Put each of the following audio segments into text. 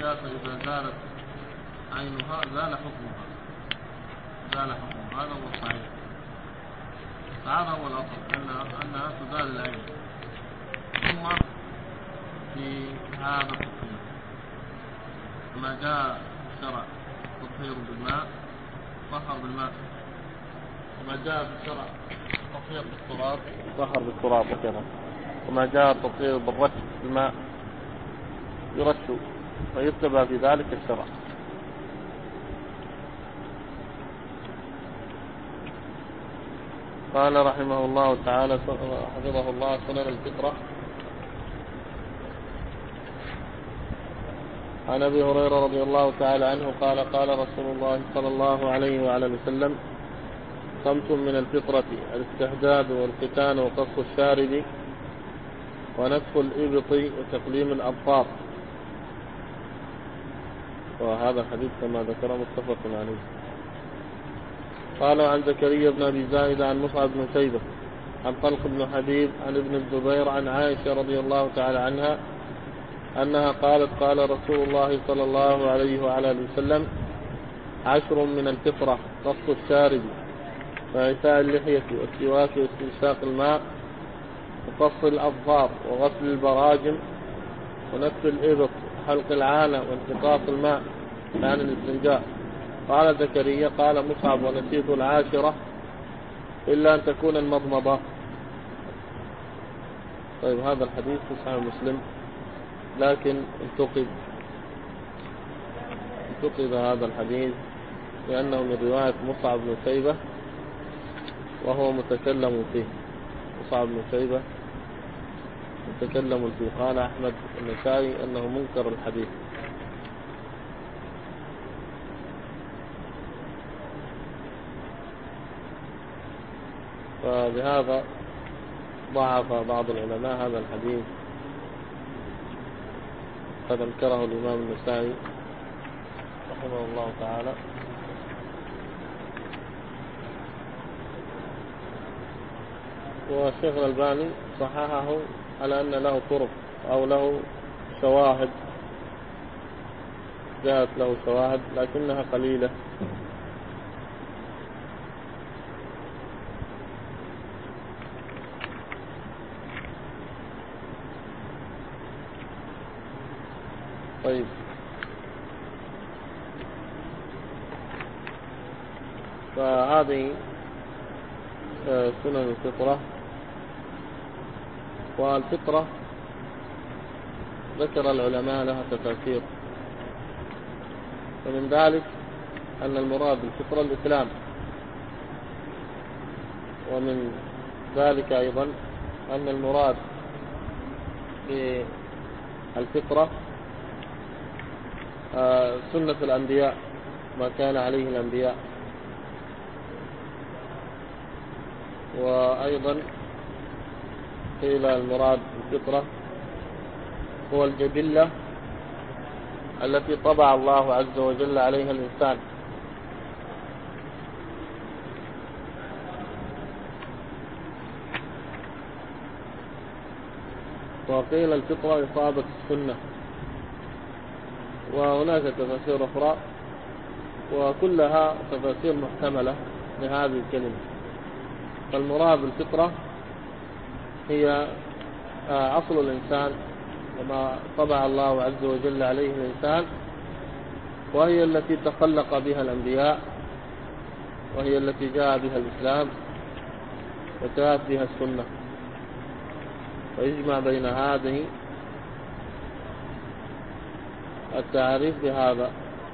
النجاسة إذا زالت عينها زال حكمها، هذا هو الصحيح، هذا هو الأصل أنها تزال العين. ثم في هذا التطهير ما جاء الشرع التطهير بالماء طهر بالماء، وما جاء في الشرع التطهير بالتراب طهر بالتراب وكذا، وما جاء التطهير بالرش بالماء يرش ويتبع في ذلك الشرع. قال رحمه الله تعالى حفظه الله سنن الفطرة. عن أبي هريرة رضي الله تعالى عنه قال قال رسول الله صلى الله عليه وعلى وسلم: 5 من الفطرة: الاستحداد والختان وقص الشارب ونتف الإبط وتقليم الأظفار. وهذا الحديث كما ذكر متفق عليه. قال عن زكريا بن أبي زائدة عن مصعب بن شيبة عن طلق بن حبيب عن ابن الزبير عن عائشة رضي الله تعالى عنها أنها قالت: قال رسول الله صلى الله عليه وعلى وسلم: 10 من الفطرة: قص الشارب وإعفاء اللحية والسواك واستنشاق الماء وقص الأظفار وغسل البراجم ونتف الإبط وحلق العانة وانتقاص الماء عن الاستنجاء. قال زكريا: قال مصعب: ونسيت 10 إلا أن تكون المضمضة. طيب، هذا الحديث في صحيح مسلم، لكن انتقد هذا الحديث لأنه من رواية مصعب بن شيبة وهو متكلم فيه. مصعب بن شيبة متكلم فيه. قال أحمد النسائي أنه منكر الحديث. فبهذا ضعف بعض العلماء هذا الحديث، قد انكره الإمام النسائي رحمه الله تعالى. والشيخ الألباني صححه على أن له طرق أو له شواهد، جاءت له شواهد لكنها قليلة. طيب، فهذه سنن الفطرة. والفطرة ذكر العلماء لها تفاسير، ومن ذلك أن المراد بالفطرة الإسلام، ومن ذلك أيضا أن المراد بالفطرة سنة الأنبياء، ما كان عليه الأنبياء. وأيضا قيل المراد بالفطرة هو الجبلة التي طبع الله عز وجل عليها الإنسان. وقيل الفطرة إصابة السنة. وهناك تفاسير أخرى، وكلها تفاسير محتملة لهذه الكلمة. فالمراد بالفطرة هي أصل الإنسان وما طبع الله عز وجل عليه الإنسان، وهي التي تخلق بها الأنبياء، وهي التي جاء بها الإسلام وجاءت بها السنة. ويجمع بين هذه التعريف بهذا،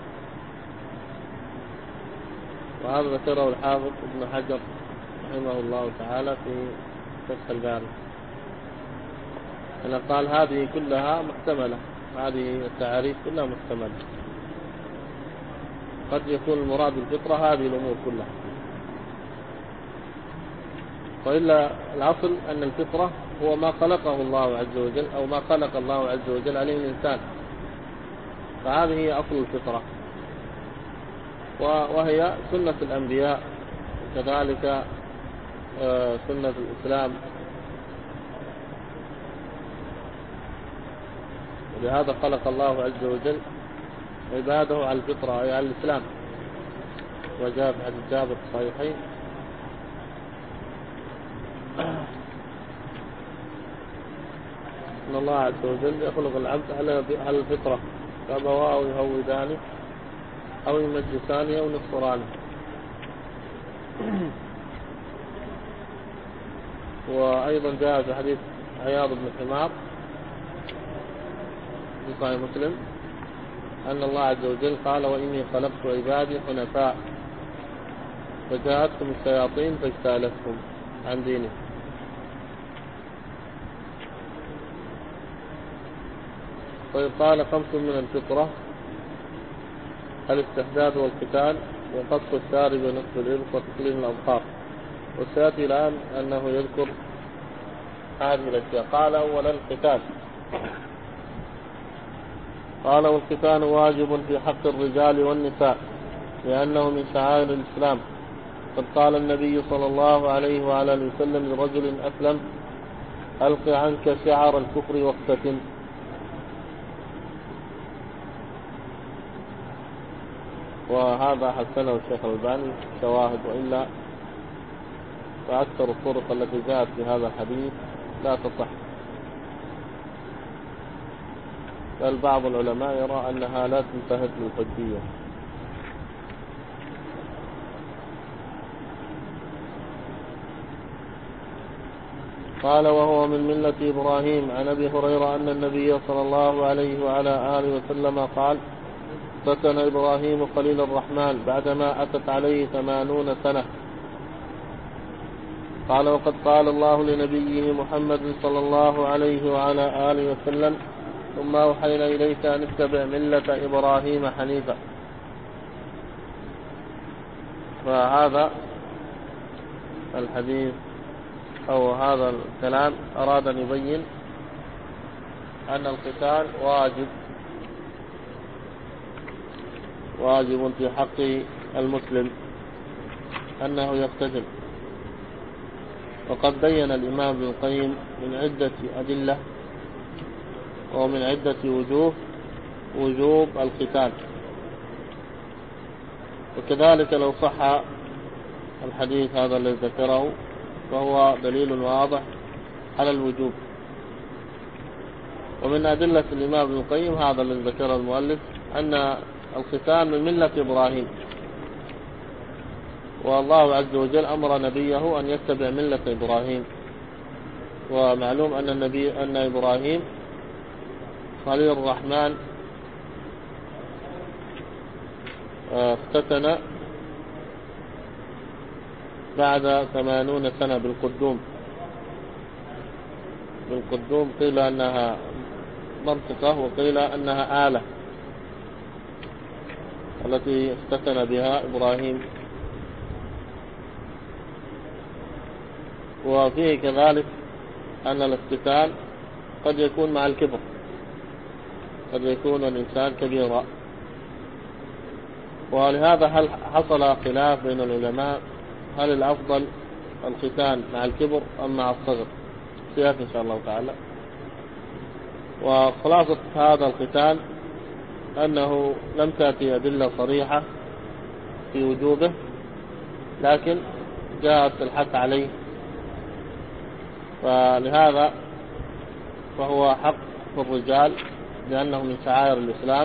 وهذا ذكره الحافظ ابن حجر رحمه الله تعالى في فتح الباري، أنا قال هذه كلها محتملة، هذه التعريف كلها محتملة. قد يكون المراد بالفطرة هذه الأمور كلها، وإلا الأصل أن الفطرة هو ما خلقه الله عز وجل، أو ما خلق الله عز وجل عليه الإنسان، فهذه هي أصل الفطرة، وهي سنة الأنبياء، وكذلك سنة الإسلام. ولهذا خلق الله عز وجل عباده على الفطرة أي على الإسلام. وجاء في حديث جابر في الصحيحين أن الله عز وجل يخلق العبد على الفطرة، فأبواه يهودانه أو يمجسانه أو ينصرانه. وأيضا جاء في حديث عياض بن حمار في صحيح مسلم أن الله عز وجل قال: وإني خلقت عبادي حنفاء فجاءتهم الشياطين فاجتالتهم عن دينه. طيب، قال: 5 من الفطرة: الاستحداث والقتال وقص الشارب ونصف الإبط وتقليم الأظفار. وسيأتي الآن أنه يذكر هذه الأشياء. قال: أولا القتال. قال: والقتال واجب في حق الرجال والنساء لأنه من شعائر الإسلام. قد قال النبي صلى الله عليه وعلى اله وسلم لرجل أسلم: ألق عنك شعر الكفر واقتتل. وهذا حسنه الشيخ الألباني شواهد، وإلا فأكثر الطرق التي جاءت في هذا الحديث لا تصح، بل بعض العلماء يرى أنها لا تنتهج للحجية. قال: وهو من ملة إبراهيم. عن أبي هريرة أن النبي صلى الله عليه وعلى آله وسلم قال: فتن إبراهيم خليل الرحمن بعدما أتت عليه 80 سنة. قال: وقد قال الله لنبيه محمد صلى الله عليه وعلى آله وسلم: ثم أوحينا إليك أن اتبع ملة إبراهيم حنيفا. فهذا الحديث أو هذا الكلام أراد أن يبين أن القتال واجب في حق المسلم أنه يقتتل. وقد بين الإمام ابن القيم من عدة أدلة ومن عدة وجوب القتال. وكذلك لو صح الحديث هذا الذي ذكره فهو دليل واضح على الوجوب. ومن أدلة الإمام ابن القيم هذا الذي ذكره المؤلف أن القتال من ملة إبراهيم، والله عز وجل أمر نبيه أن يتبع ملة إبراهيم. ومعلوم أن إبراهيم خليل الرحمن اختتن بعد 80 سنة بالقدوم. قيل أنها منطقة وقيل أنها آلة التي اختتن بها إبراهيم. وفيه كذلك أن الاختتان قد يكون مع الكبر، قد يكون الإنسان كبيرا. ولهذا هل حصل خلاف بين العلماء هل الأفضل الختان مع الكبر أم مع الصغر؟ سيأتي إن شاء الله تعالى. وخلاصة هذا الختان أنه لم تأتي أدلة صريحة في وجوبه، لكن جاءت الحث عليه، فلهذا فهو حق في الرجال لأنه من شعائر الإسلام.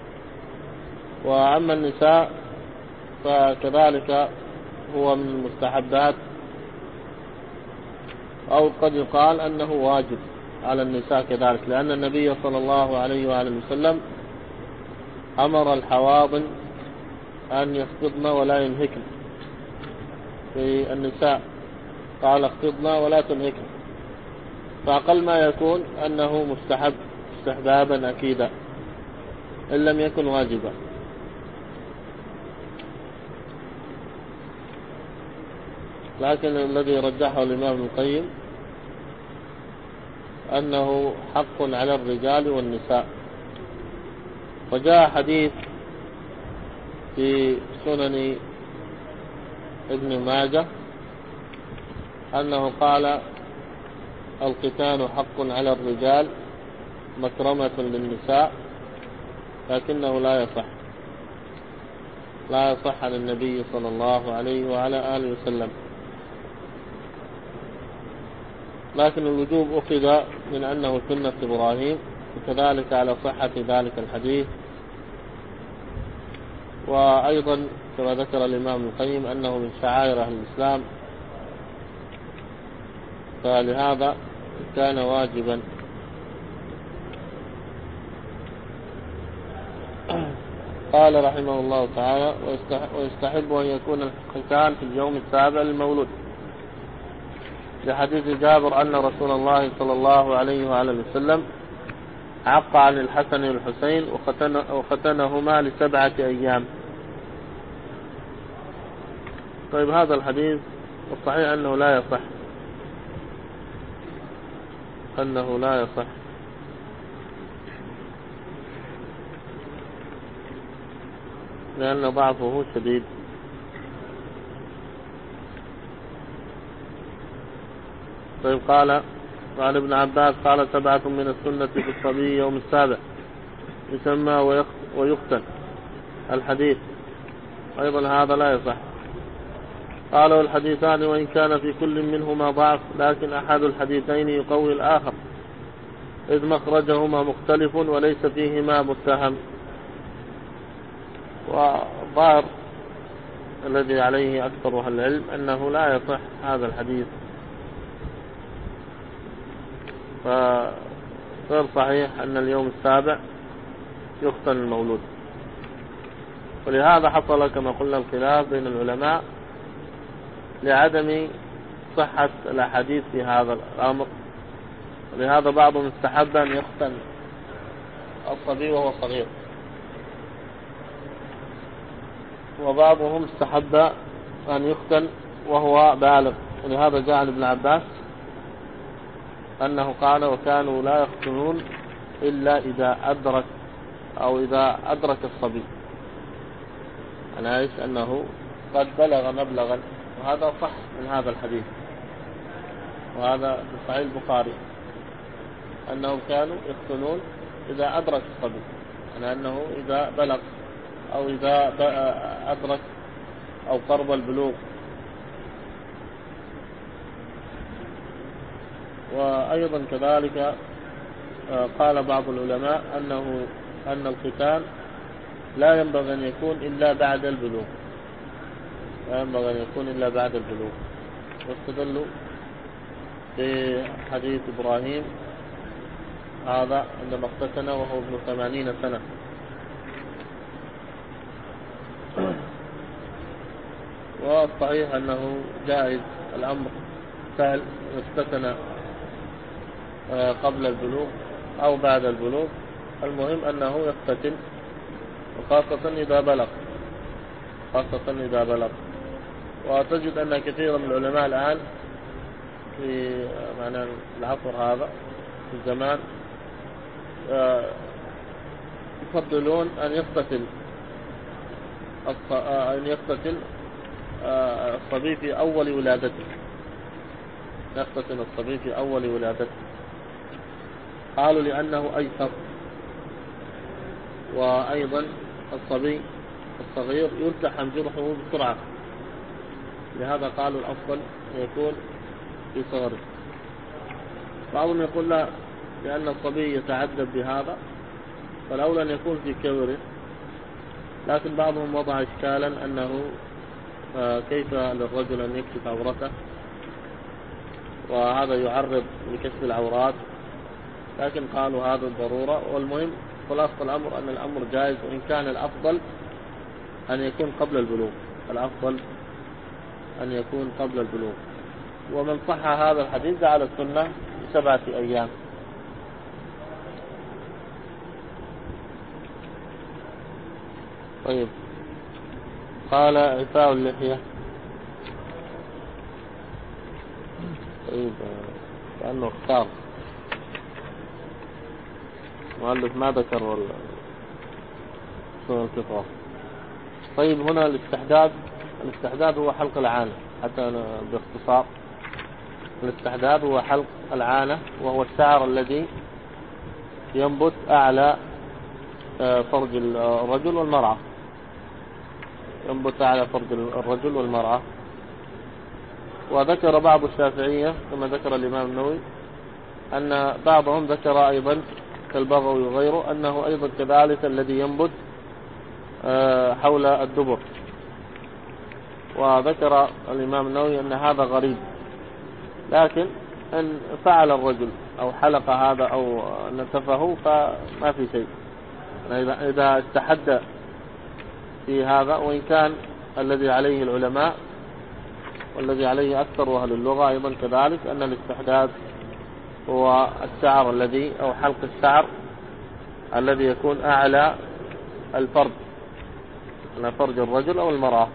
وأما النساء فكذلك هو من المستحبات، أو قد يقال أنه واجب على النساء كذلك، لأن النبي صلى الله عليه وآله وسلم أمر الحواضن أن يخفضن ولا ينهكن. في النساء قال: اخفضن ولا تنهكن، فأقل ما يكون أنه مستحب استحبابا أكيدا إن لم يكن واجبا. لكن الذي رجحه الإمام ابن القيم أنه حق على الرجال والنساء. وجاء حديث في سنن ابن ماجه أنه قال: القتال حق على الرجال مكرمة للنساء، لكنه لا يصح عن النبي صلى الله عليه وعلى آله وسلم. لكن الوجوب أخذ من أنه سنة إبراهيم، وكذلك على صحة ذلك الحديث. وأيضا كما ذكر الإمام ابن القيم أنه من شعائر أهل الإسلام، فلهذا كان واجبا. قال رحمه الله تعالى: ويستحب أن يكون الختان في اليوم السابع للمولود، لحديث جابر أن رسول الله صلى الله عليه وعلى وسلم عق عن الحسن والحسين وختنهما ل7 أيام. طيب، هذا الحديث الصحيح أنه لا يصح، لأن ضعفه شديد. طيب، قال وعن ابن عباس قال: 7 من السنة في الصبي يوم السابع يسمى ويختن. الحديث أيضا هذا لا يصح. قالوا: الحديثان وإن كان في كل منهما ضعف، لكن أحد الحديثين يقوي الآخر، إذ مخرجهما مختلف وليس فيهما متهم. والظاهر الذي عليه أكثر أهل العلم أنه لا يصح هذا الحديث، فغير صحيح أن اليوم السابع يختن المولود. ولهذا حصل كما قلنا الخلاف بين العلماء لعدم صحة الأحاديث في هذا الأمر. ولهذا بعضهم استحب أن يختن الصبي وهو صغير، وبعضهم استحب أن يختن وهو بالغ. ولهذا جاء عن ابن عباس أنه قال: وكانوا لا يختنون إلا إذا أدرك الصبي. أنا أعيش أنه قد بلغ مبلغا، وهذا صح من هذا الحديث، وهذا في صحيح البخاري أنهم كانوا يختنون إذا أدرك الصبي، يعني أنه إذا بلغ أو إذا أدرك أو قرب البلوغ. وأيضا كذلك قال بعض العلماء أن الختان لا ينبغي أن يكون إلا بعد البلوغ، واستدلوا بحديث إبراهيم هذا عندما اختتن وهو ابن 80 سنة. والصحيح أنه جائز الأمر، سهل يختتن قبل البلوغ أو بعد البلوغ، المهم أنه يختتن، وخاصة إذا بلغ. وتجد أن كثير من العلماء الآن في معنى العصر هذا في الزمان يفضلون أن يختتن الصبي في أول ولادته، قالوا لأنه أيسر. وأيضا الصبي الصغير يلتحم جرحه بسرعة، لهذا قالوا الأفضل يكون في صغره. بعضهم يقول لا، لأن الصبي يتعذب بهذا فالأولى أن يكون في كبره. لكن بعضهم وضع إشكالا أنه كيف للرجل أن يكشف عورته، وهذا يعرض لكشف العورات. لكن قالوا هذا الضرورة. والمهم خلاصة الأمر أن الأمر جائز، وإن كان الأفضل أن يكون قبل البلوغ. ومن صح هذا الحديث على السنة 7 أيام. طيب، قال: إعفاء اللحية. طيب، لأنه اختار مؤلف ما ذكر سنة الفطرة. طيب، هنا الاستحداد هو حلق العانة، حتى باختصار. الاستحداد هو حلق العانة، وهو الشعر الذي ينبت أعلى فرج الرجل والمرأة، ينبت على فرج الرجل والمرأة. وذكر بعض الشافعية كما ذكر الإمام النووي أن بعضهم ذكر أيضا كالبغوي وغيره أنه أيضا كذلك الذي ينبت حول الدبر. وذكر الإمام النووي أن هذا غريب، لكن إن فعل الرجل أو حلق هذا أو نتفه فما في شيء إذا استحد في هذا. وإن كان الذي عليه العلماء والذي عليه أكثر أهل اللغة أيضا كذلك أن الاستحداد هو الشعر الذي أو حلق الشعر الذي يكون أعلى الفرج، على فرج الرجل أو المرأة.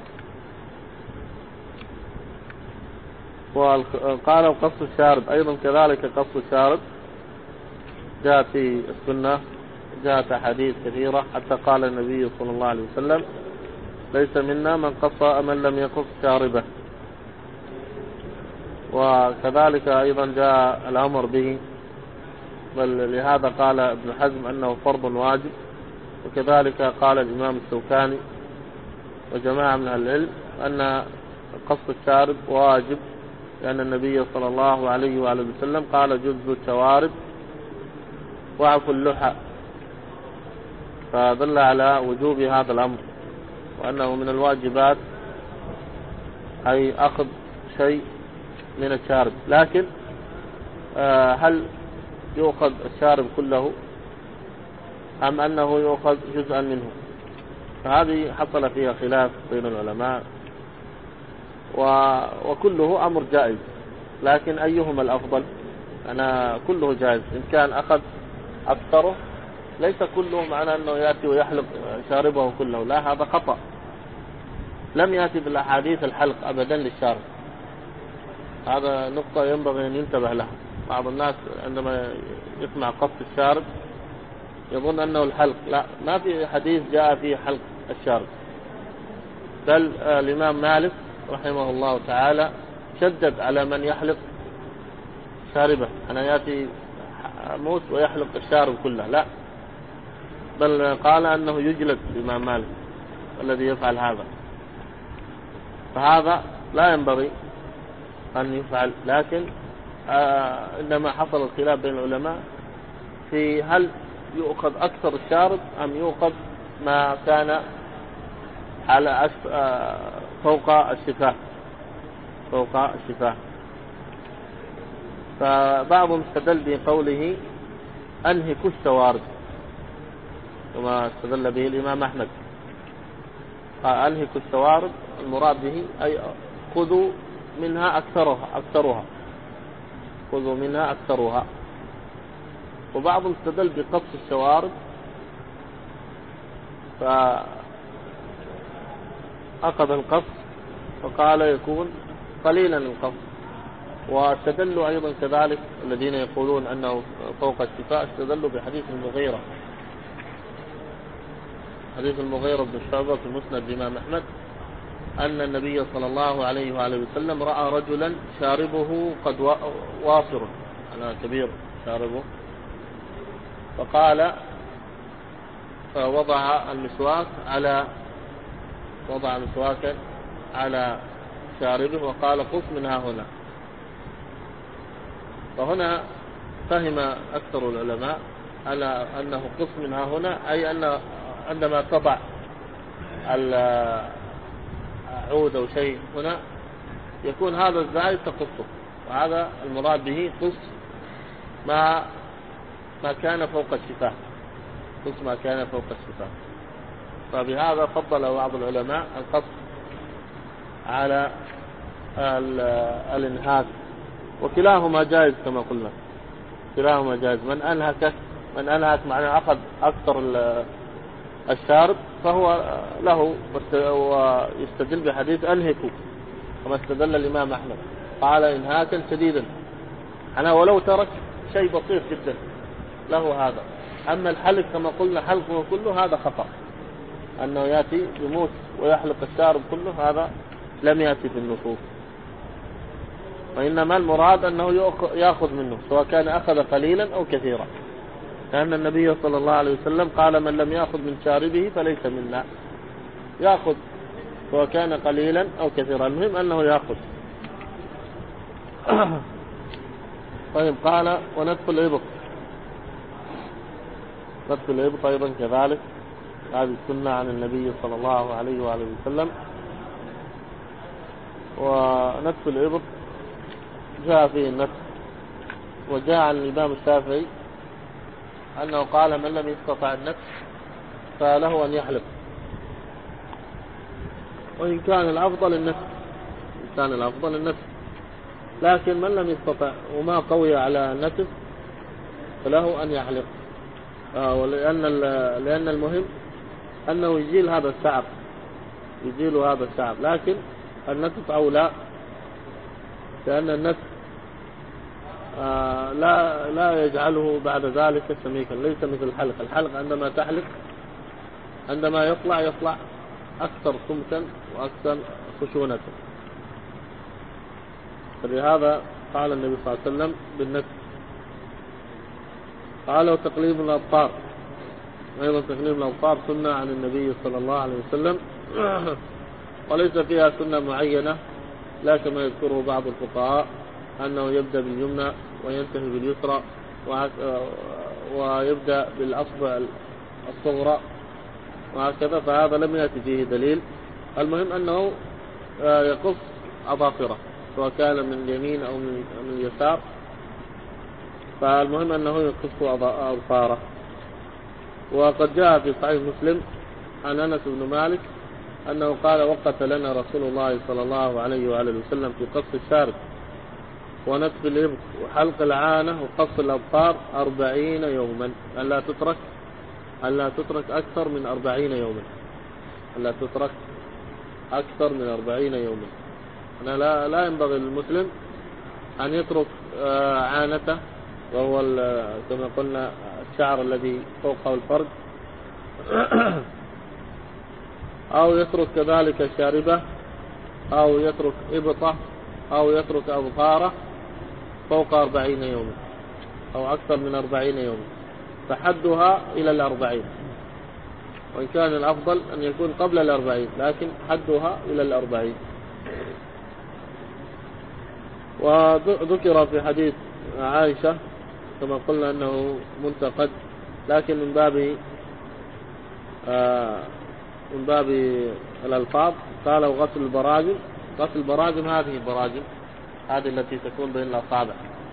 وقالوا قص الشارب أيضا كذلك، قص الشارب جاء في السنة، جاءت أحاديث كثيرة حتى قال النبي صلى الله عليه وسلم ليس منا من قص من لم يقص شاربه. وكذلك أيضا جاء الأمر به، بل لهذا قال ابن حزم أنه فرض واجب. وكذلك قال الإمام الشوكاني وجماعة من العلم أن قص الشارب واجب، لأن النبي صلى الله عليه وآله وسلم قال جز الشوارب وعفو اللحى، فدل على وجوب هذا الأمر وأنه من الواجبات أي أخذ شيء من الشارب. لكن هل يؤخذ الشارب كله أم أنه يؤخذ جزءا منه؟ فهذه حصل فيها خلاف بين العلماء، وكله أمر جائز، لكن أيهما الأفضل؟ أنا كله جائز. إن كان أخذ أكثره ليس كله معنى أنه يأتي ويحلق شاربه كله، لا، هذا خطأ. لم يأتي بالأحاديث الحلق أبدا للشارب، هذا نقطة ينبغي أن ينتبه لها. بعض الناس عندما يسمع قص الشارب يظن أنه الحلق، لا، ما في حديث جاء فيه حلق الشارب. بل الإمام مالك رحمه الله تعالى شدد على من يحلق شاربه، أنا يأتي موت ويحلق الشارب كله، لا، بل قال أنه يجلد الإمام مالك الذي يفعل هذا. فهذا لا ينبغي أن يفعل. لكن إنما حصل الخلاف بين العلماء في هل يؤخذ أكثر الشارب أم يؤخذ ما كان على فوق الشفاه، فوق الشفاه. فبعضهم استدل بقوله أنهكوا الشوارب، وما استدل به الإمام أحمد قال أنهكوا الشوارب، المراد به أي خذوا منها أكثرها، خذوا منها أكثرها. وبعضهم استدل بقص الشوارب فأخذ القص فقال يكون قليلا القص. واستدلوا أيضا كذلك الذين يقولون أنه فوق الشفاء، استدلوا بحديث المغيرة، حديث المغيرة بن شعبة في مسند الإمام أحمد أن النبي صلى الله عليه وآله وسلم رأى رجلا شاربه قد واصر، أنا كبير شاربه، فقال فوضع مسواكا على شاربه وقال قص منها هنا. فهنا فهم أكثر العلماء على أنه قص منها هنا، أي أن عندما تضع العود أو شيء هنا يكون هذا الزائد تقصه، وهذا المراد به قص ما كان فوق الشفاه، قص ما كان فوق الشفاه. فبهذا فضل بعض العلماء القص على الانهاك، وكلاهما جائز كما قلنا، كلاهما جائز. من أنهك معناه أخذ أكثر الشارب فهو له، ويستدل بحديث أنهكوا كما استدل الإمام أحمد، قال إنهاكا شديدا، أنا ولو ترك شيء بسيط جدا له هذا. أما الحلق كما قلنا حلقه كله هذا خطأ، أنه يأتي بموت ويحلق الشارب كله، هذا لم يأتي في النصوص. وإنما المراد أنه يأخذ منه سواء كان أخذ قليلا أو كثيرا. لأن النبي صلى الله عليه وسلم قال من لم يأخذ من شاربه فليس منا. يأخذ سواء كان قليلا أو كثيرا، المهم أنه يأخذ. طيب قال ونتف الإبط. نتف الإبط أيضا كذلك، هذه السنة عن النبي صلى الله عليه وآله وسلم. ونتف الإبط جاء فيه النتف، وجاء عن الإمام الشافعي أنه قال من لم يستطع النتف فله أن يحلق، وإن كان الأفضل النتف، إن كان الأفضل النتف، لكن من لم يستطع وما قوي على النتف فله أن يحلق. لأن المهم أنه يزيل هذا الشعر، يزيل هذا الشعر، لكن النتف أولى، لأن النتف لا يجعله بعد ذلك سميكا، ليس مثل الحلق. الحلق عندما تحلق عندما يطلع أكثر سمكا وأكثر خشونة. فلهذا قال النبي صلى الله عليه وسلم بالنتف. قال وتقليم الأبطار، أيضا تقليم الأبطار سنة عن النبي صلى الله عليه وسلم، وليس فيها سنة معينة، لا كما يذكره بعض الفقهاء أنه يبدأ باليمنى وينتهي باليسرى، ويبدأ بالأصبع الصغرى وهكذا، فهذا لم يأتي فيه دليل. المهم أنه يقص أظافره سواء كان من اليمين أو من اليسار، فالمهم أنه يقص أظفاره. وقد جاء في صحيح مسلم عن أنس بن مالك أنه قال وقت لنا رسول الله صلى الله عليه وآله وسلم في قص الشارب ونتف الإبط وحلق العانة وقص الأبطار 40 يوما، ألا تترك أكثر من 40 يوما، ألا تترك أكثر من 40 يوما. لا ينبغي للمسلم أن يترك عانته، وهو كما قلنا الشعر الذي فوقه الفرج، أو يترك كذلك شاربه، أو يترك إبطه، أو يترك أظفاره فوق 40 يوما أو أكثر من 40 يوما، فحدها إلى 40، وإن كان الأفضل أن يكون قبل 40، لكن حدها إلى 40. وذكر في حديث عائشة كما قلنا أنه منتقد، لكن من باب الألفاظ قالوا غسل البراجم. غسل البراجم هذه البراجم هذه التي تكون بين الأصابع،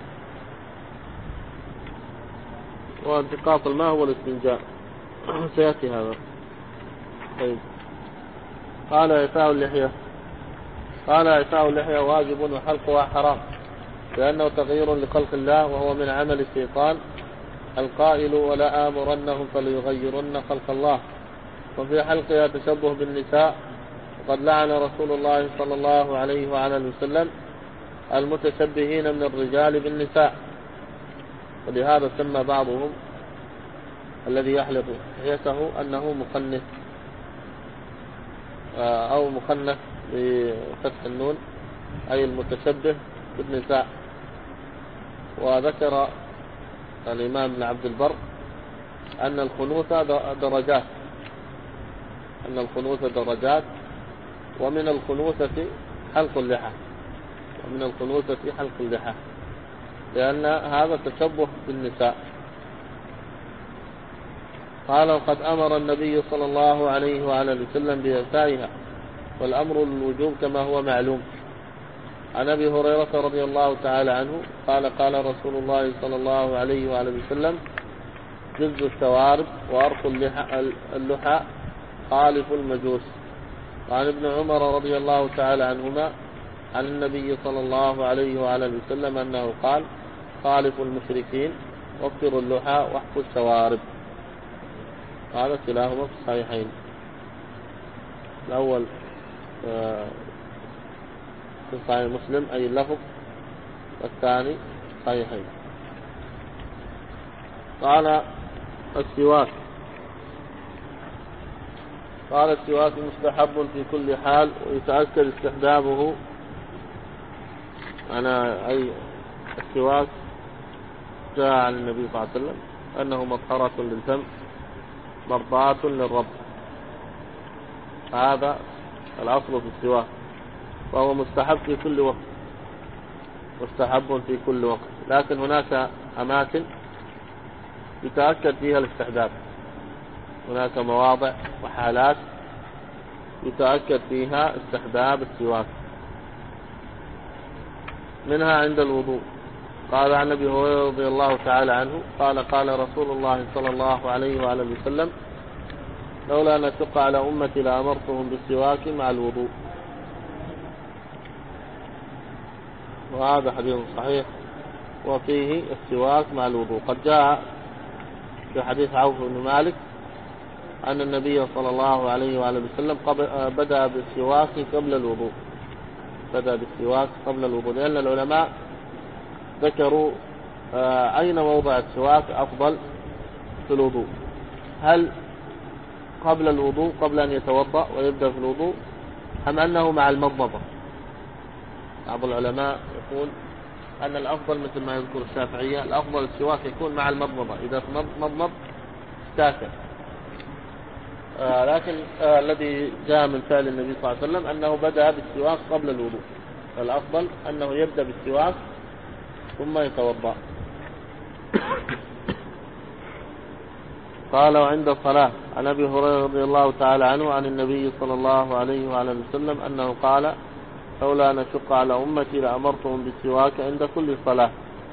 وانتقاط الماء والاستنجاء سيأتي هذا. طيب قال إعفاء اللحية. قال إعفاء اللحية واجب وحلقها حرام، لأنه تغيير لخلق الله، وهو من عمل الشيطان القائل ولا آمرنهم فليغيرن خلق الله. وفي حلقها تشبه بالنساء، وقد لعن رسول الله صلى الله عليه وعلى وسلم المتشبهين من الرجال بالنساء، ولهذا سمى بعضهم الذي يحلق لحيته أنه مخنث أو مخنث بفتح النون، أي المتشبه بالنساء. وذكر الإمام ابن عبد البر أن الخنوث درجات، ومن الخنوثة حلق اللحى، لأن هذا تشبه بالنساء. قال وقد أمر النبي صلى الله عليه وعلى وسلم بإعفائها، والأمر للوجوب كما هو معلوم. عن أبي هريرة رضي الله تعالى عنه قال قال رسول الله صلى الله عليه وعلى وسلم جز الشوارب وأرخ اللحى خالف المجوس. وعن ابن عمر رضي الله تعالى عنهما عن النبي صلى الله عليه وعلى وسلم أنه قال خالف المشركين وفروا اللحى واحفوا الشوارب. هذا كلاهما في الصحيحين، الأول في صحيح مسلم أي اللفظ، والثاني صحيحين. قال السواك. قال السواك مستحب في كل حال، ويتأكد استحبابه أي السواك جاء عن النبي صلى الله عليه وسلم أنه مطهرة للفم مرضاة للرب. هذا الأصل في السواك، وهو مستحب في كل وقت، مستحب في كل وقت. لكن هناك أماكن يتأكد فيها الاستحباب، هناك مواضع وحالات يتأكد فيها استحباب السواك، منها عند الوضوء. قال عن أبي هريرة رضي الله تعالى عنه قال قال رسول الله صلى الله عليه وآله وسلم لولا أن أشق على أمتي لأمرتهم بالسواك مع الوضوء. وهذا حديث صحيح وفيه السواك مع الوضوء. قد جاء في حديث عوف بن مالك أن النبي صلى الله عليه وآله وسلم بدأ بالسواك قبل الوضوء، بدأ بالسواك قبل الوضوء، لأن العلماء ذكروا أين موضع السواك أفضل في الوضوء، هل قبل الوضوء قبل أن يتوضأ ويبدأ في الوضوء، أم أنه مع المضمضة. بعض العلماء يقول أن الأفضل مثل ما يذكر الشافعية، الأفضل السواك يكون مع المضمضة، إذا مضمض استاكل. لكن الذي جاء من فعل النبي صلى الله عليه وسلم أنه بدأ بالسواك قبل الوضوء، فالأفضل أنه يبدأ بالسواك ثم يتوضأ. قال وعند الصلاة عن أبي هريرة رضي الله تعالى عنه عن النبي صلى الله عليه وآله وسلم أنه قال لولا أن أشق على أمتي لأمرتهم بالسواك عند كل صلاة.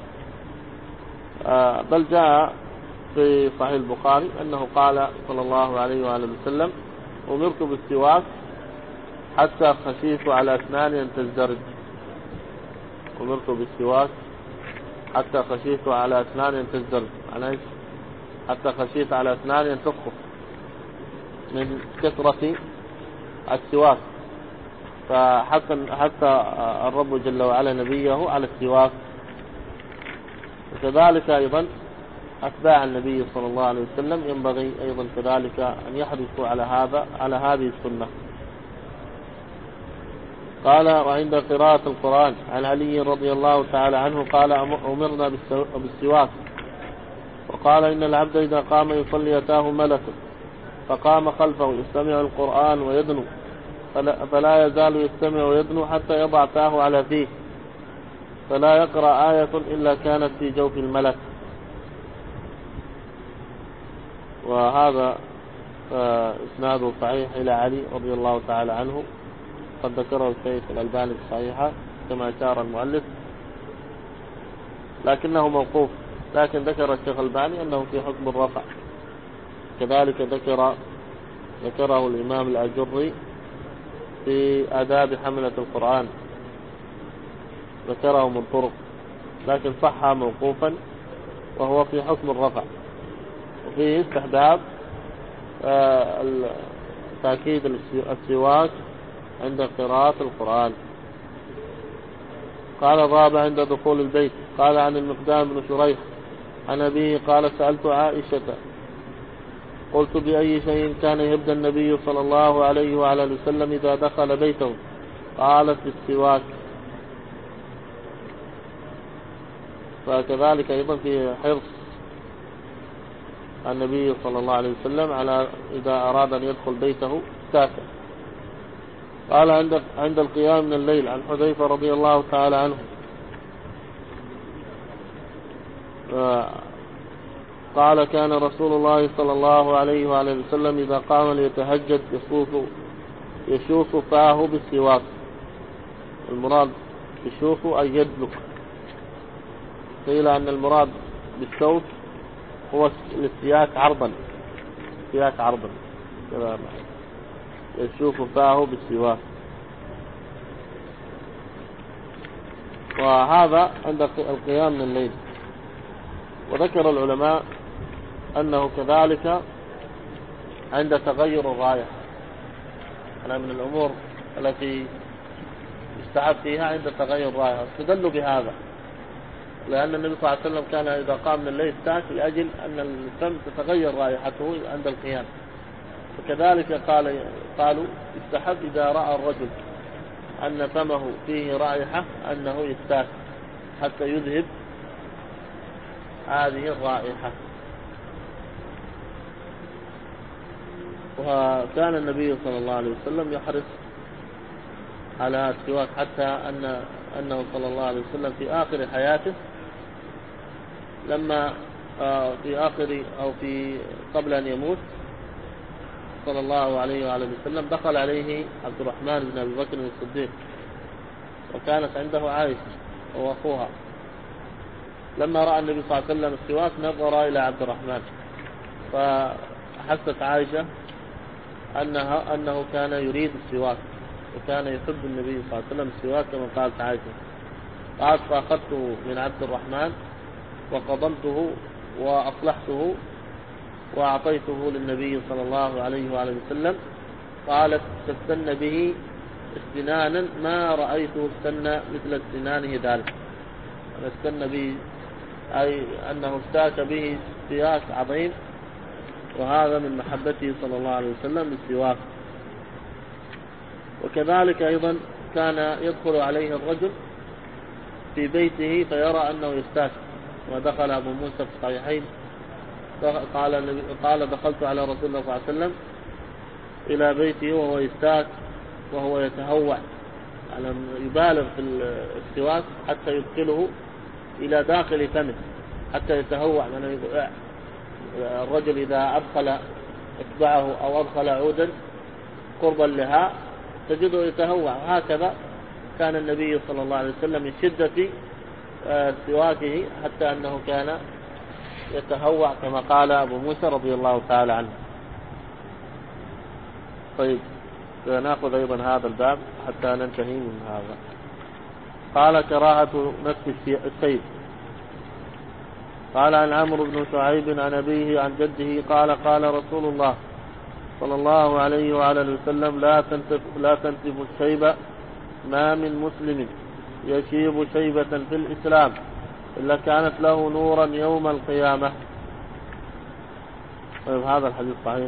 بل جاء في صحيح البخاري أنه قال صلى الله عليه وآله وسلم أمرت بالسواك حتى خشيت على أسناني أن تزدرج. أمرت بالسواك حتى خشيت على أسناني أن تزدرج، يعني حتى خشيت على أسناني أن تسقط من كثرة السواك. فحتى الرب جل وعلا نبيه على السواك. وكذلك أيضا أتباع النبي صلى الله عليه وسلم ينبغي أيضا كذلك أن يحرصوا على هذه السنة. قال وعند قراءة القرآن عن علي رضي الله تعالى عنه قال أمرنا بالسواك، وقال إن العبد إذا قام يصلي أتاه ملك فقام خلفه يستمع القرآن ويدنو فلا يزال يستمع ويدنو حتى يضع فاه على فيه فلا يقرأ آية إلا كانت في جوف الملك. وهذا إسناده صحيح إلى علي رضي الله تعالى عنه، قد ذكره الشيخ الألباني الصحيحة كما أشار المؤلف، لكنه موقوف. لكن ذكر الشيخ الألباني أنه في حكم الرفع. كذلك ذكره الإمام الأجري في آداب حملة القرآن، ذكره من طرق، لكن صح موقوفا وهو في حكم الرفع. وفيه استحباب تأكيد السواك عند قراءة القرآن. قال الرابع عند دخول البيت. قال عن المقدام بن شريح عن أبيه قال سألت عائشة قلت بأي شيء كان يبدأ النبي صلى الله عليه وعلى وسلم إذا دخل بيته؟ قالت بالسواك. فكذلك أيضا في حرص النبي صلى الله عليه وسلم على إذا أراد أن يدخل بيته ساكن. قال عند القيام من الليل عن حذيفة رضي الله تعالى عنه قال كان رسول الله صلى الله عليه وآله وسلم إذا قام ليتهجد يشوف فاه بالسواك. المراد يشوف أي يدلك. قيل أن المراد بالصوت هو السياك عرضا، سياك عرضا يشوف فاه بالسواك. وهذا عند القيام من الليل. وذكر العلماء أنه كذلك عند تغير الرائحة، أنا من الأمور التي يستحب فيها عند تغير الرائحة. استدلوا بهذا لأن النبي صلى الله عليه وسلم كان إذا قام من الليل ساك لأجل أن الفم تتغير رائحته عند القيام. وكذلك قالوا يستحب إذا رأى الرجل أن فمه فيه رائحة أنه يستاك حتى يذهب هذه الرائحة. وكان النبي صلى الله عليه وسلم يحرص على السواك، حتى أنه صلى الله عليه وسلم في آخر حياته لما في آخر أو في قبل أن يموت صلى الله عليه وعلى وسلم دخل عليه عبد الرحمن بن أبي بكر الصديق، وكانت عنده عائشة وأخوها. لما رأى النبي صلى الله عليه وسلم السواك نظر إلى عبد الرحمن، فحست عائشة أنه كان يريد السواك، وكان يحب النبي صلى الله عليه وسلم السواك كما قالت عائشة. قالت فأخذته من عبد الرحمن وقضمته وأصلحته وأعطيته للنبي صلى الله عليه وعلى وسلم. قالت فاستن به استنانا ما رأيته استنى مثل استنانه ذلك. استنى به أي أنه استاك به استياك عظيم، وهذا من محبته صلى الله عليه وسلم بالسواك. وكذلك أيضا كان يدخل عليه الرجل في بيته فيرى أنه يستاك، ودخل أبو موسى في الصحيحين قال دخلت على رسول الله صلى الله عليه وسلم إلى بيته وهو يستاك وهو يتهوع، يعني يبالغ في السواك حتى يدخله إلى داخل فمه حتى يتهوع. من الرجل إذا أدخل إتبعه أو أدخل عودا قربا لها تجده يتهوع. هكذا كان النبي صلى الله عليه وسلم من شدة سواكه حتى أنه كان يتهوع كما قال أبو موسى رضي الله تعالى عنه. طيب نأخذ أيضا هذا الباب حتى ننتهي من هذا. قال كراهة نفس السيف. قال عن عمرو بن شعيب عن أبيه عن جده قال قال رسول الله صلى الله عليه وعلى وسلم لا تنتف الشيب، ما من مسلم يشيب شيبة في الإسلام إلا كانت له نورا يوم القيامة. طيب هذا الحديث صحيح.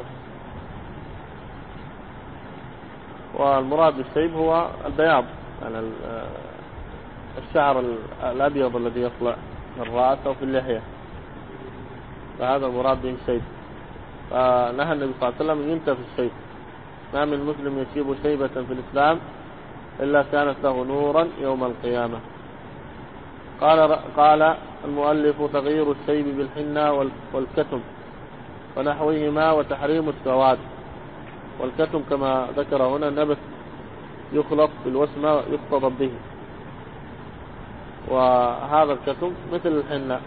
والمراد بالشيب هو البياض، يعني الشعر الأبيض الذي يطلع من الرأس أو في اللحية، فهذا المراد به الشيب. فنهى النبي صلى الله عليه وسلم ينتف الشيب، ما من مسلم يشيب شيبة في الإسلام إلا كانت له نورا يوم القيامة. قال المؤلف تغيير الشيب بالحنة والكتم ونحوهما وتحريم السواد. والكتم كما ذكر هنا نبت يخلط بالوسمة يختضب به، وهذا الكتم مثل الحنة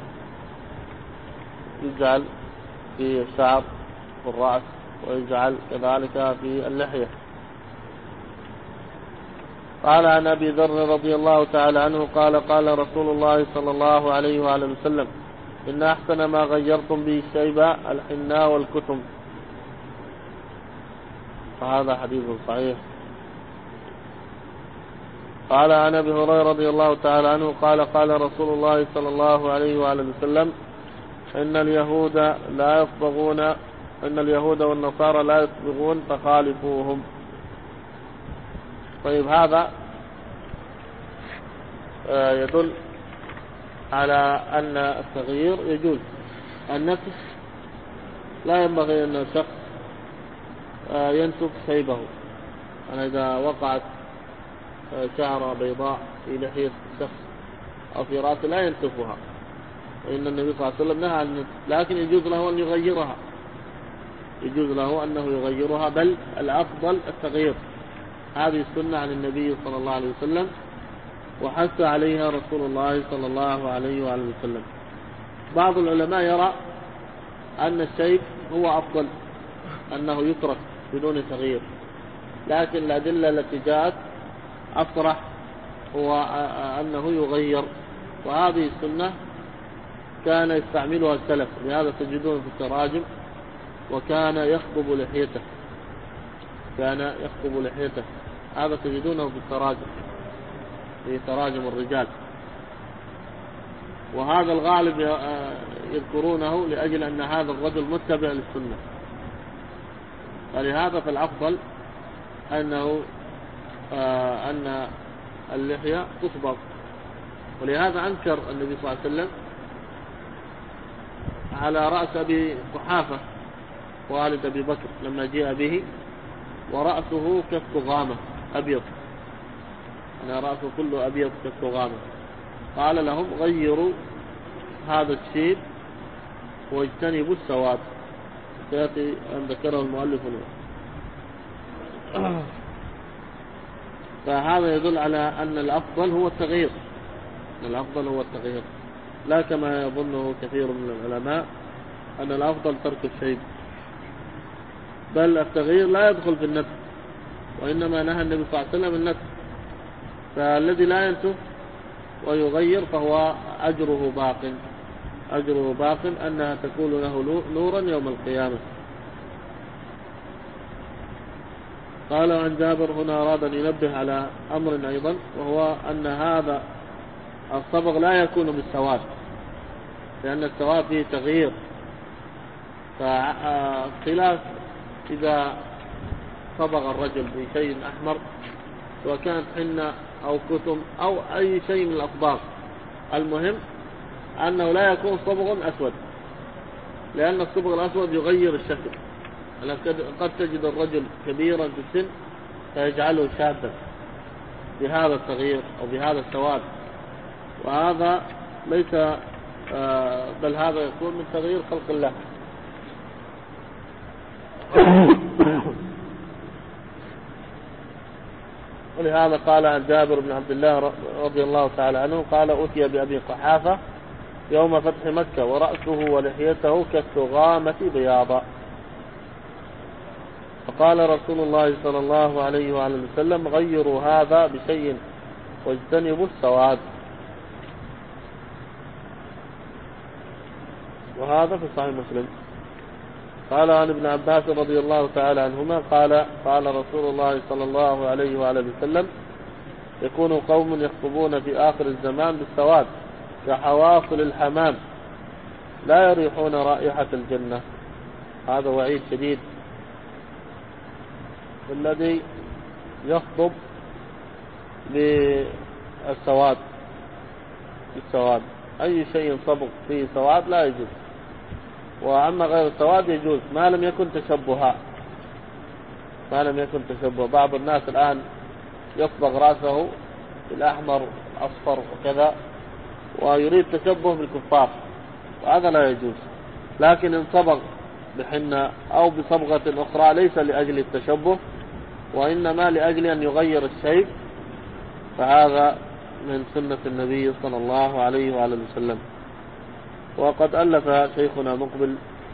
يجعل في الشعر في الرأس ويجعل كذلك في اللحية. قال عن أبي ذر رضي الله تعالى عنه قال قال رسول الله صلى الله عليه وآله وسلم إن أحسن ما غيرتم به الشيبة الحناء والكتم. فهذا حديث صحيح. قال عن أبي هريرة رضي الله تعالى عنه قال قال رسول الله صلى الله عليه وآله وسلم إن اليهود والنصارى لا يصبغون فخالفوهم. طيب هذا يدل على أن التغيير يجوز. النفس لا ينبغي أن الشخص ينتف شيبه، أنا إذا وقعت شعر بيضاء في لحية الشخص أو في رأسه لا ينتفها، وإن النبي صلى الله عليه وسلم نهى عن النتف، لكن يجوز له أن يغيرها، يجوز له أنه يغيرها، بل الأفضل التغيير. هذه السنة عن النبي صلى الله عليه وسلم وحث عليها رسول الله صلى الله عليه وآله وسلم. بعض العلماء يرى أن الشيب هو أفضل، أنه يترك بدون تغيير، لكن الأدلة التي جاءت أصرح هو أنه يغير. وهذه السنة كان يستعملها السلف، لهذا تجدون في التراجم وكان يخطب لحيته، كان يخطب لحيته، هذا تجدونه في التراجم، في تراجم الرجال. وهذا الغالب يذكرونه لأجل أن هذا الرجل متبع للسنة، فلهذا فالأفضل أن اللحية تصبغ. ولهذا أنكر النبي صلى الله عليه وسلم على رأس أبي قحافة والد أبي بكر لما جاء به ورأسه كالطغامة أبيض، أنا رأسه كله أبيض كالطغامة، قال لهم غيروا هذا الشيب واجتنبوا السواد. سيأتي أن ذكره المؤلف هنا. فهذا يدل على أن الأفضل هو التغيير، الأفضل هو التغيير، لا كما يظنه كثير من العلماء أن الأفضل ترك الشيب، بل التغيير لا يدخل في النتف، وإنما نهى النبي صلى الله عليه وسلم النتف، فالذي لا ينتف ويغير فهو أجره باق، أجره باق أنها تكون له نورا يوم القيامة. قال عن جابر هنا أراد أن ينبه على أمر أيضا، وهو أن هذا الصبغ لا يكون بالسواد، لأن السواد فيه تغيير، فخلاف إذا صبغ الرجل بشيء أحمر سواء كانت حنة أو كتم أو أي شيء من الأصباغ، المهم أنه لا يكون صبغ أسود، لأن الصبغ الأسود يغير الشكل، قد تجد الرجل كبيرا في السن فيجعله شابا بهذا التغيير أو بهذا السواد، وهذا ليس بل هذا يكون من تغيير خلق الله. ولهذا قال عن جابر بن عبد الله رضي الله تعالى عنه قال أتي بأبي قحافة يوم فتح مكة ورأسه ولحيته كالثغامة بياضا، فقال رسول الله صلى الله عليه وآله وسلم غيروا هذا بشيء واجتنبوا السواد. وهذا في صحيح مسلم. قال عن ابن عباس رضي الله تعالى عنهما قال رسول الله صلى الله عليه وآله وسلم يكون قوم يخطبون في آخر الزمان بالسواد كحواصل الحمام لا يريحون رائحة الجنة. هذا وعيد شديد الذي يخطب بالسواد، أي شيء صبغ فيه سواد لا يجوز، وأما غير السواد يجوز ما لم يكن تشبها، بعض الناس الآن يصبغ رأسه بالأحمر أصفر وكذا ويريد تشبه بالكفار، وهذا لا يجوز، لكن إن صبغ بحنة أو بصبغة أخرى ليس لأجل التشبه وإنما لأجل أن يغير الشيء، فهذا من سنة النبي صلى الله عليه وآله وسلم. وقد ألف شيخنا مقبل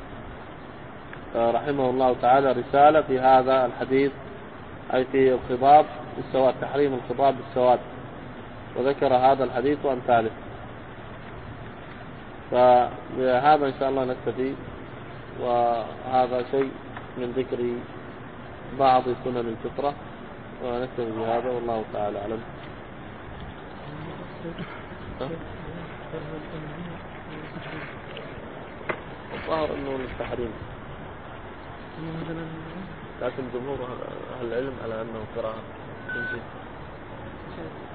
رحمه الله تعالى رسالة في هذا الحديث، أي في الخضاب بالسواد، تحريم الخضاب بالسواد، وذكر هذا الحديث وأمثاله. فبهذا إن شاء الله نكتفي، وهذا شيء من ذكر بعض سنن الفطرة، ونكتفي بهذا والله تعالى أعلم. الظاهر أنه للتحريم، لكن جمهور أهل العلم على أنه كراهة.